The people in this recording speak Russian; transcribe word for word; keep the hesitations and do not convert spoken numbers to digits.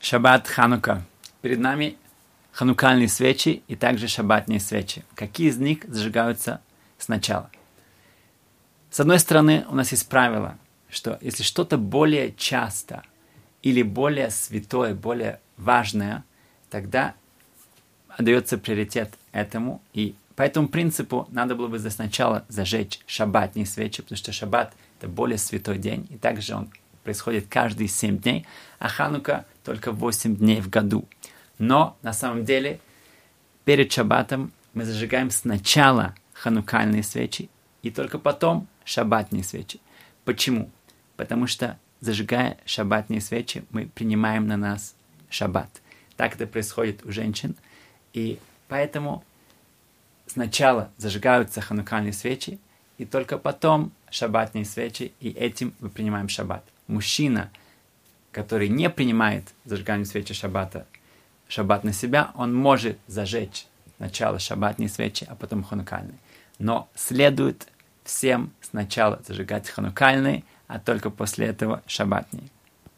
Шаббат Ханука. Перед нами ханукальные свечи и также шаббатные свечи. Какие из них зажигаются сначала? С одной стороны, у нас есть правило, что если что-то более часто или более святое, более важное, тогда отдается приоритет этому. И по этому принципу надо было бы сначала зажечь шаббатные свечи, потому что шаббат — это более святой день, и также он происходит каждые семь дней, а Ханука только восемь дней в году. Но на самом деле перед шаббатом мы зажигаем сначала ханукальные свечи и только потом шаббатные свечи. Почему? Потому что, зажигая шаббатные свечи, мы принимаем на нас шаббат. Так это происходит у женщин, и поэтому сначала зажигаются ханукальные свечи, и только потом шаббатные свечи, и этим мы принимаем шаббат. Мужчина, который не принимает зажигание свечи шаббата, шаббат на себя, он может зажечь сначала шаббатные свечи, а потом ханукальные. Но следует всем сначала зажигать ханукальные, а только после этого шаббатные.